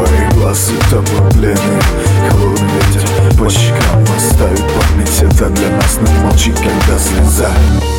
твои глаза тобой плены. Холодный ветер по щекам оставит память. Это для нас, но молчи, когда слеза.